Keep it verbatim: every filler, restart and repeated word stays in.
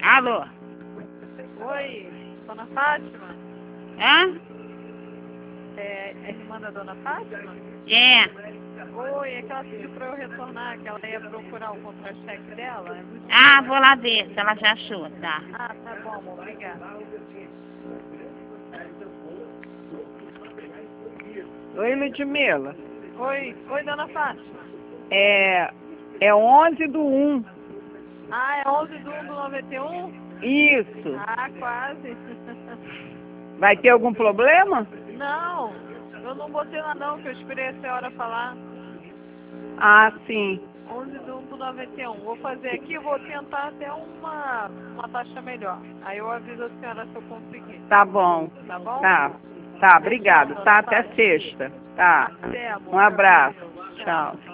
Alô? Oi, dona Fátima? Hã? É, é irmã da dona Fátima? É. Oi, é que ela pediu pra eu retornar, que ela ia procurar o contra-cheque dela. É muito Ah, dia. vou lá ver se ela já achou, tá? Ah, tá bom, amor, obrigada. Oi, Ludmila. Oi, oi, dona Fátima. É, é onze do um. Ah, é onze do um do noventa e um? Isso. Ah, quase. Vai ter algum problema? Não, eu não botei lá não, que eu esperei a senhora falar. Ah, sim. onze do um do noventa e um. Vou fazer aqui, vou tentar até uma, uma taxa melhor. Aí eu aviso a senhora se eu conseguir. Tá bom. Tá bom? Tá. Tá, obrigado. Tá, até sexta. Tá. Até, amor. Um abraço. Tchau.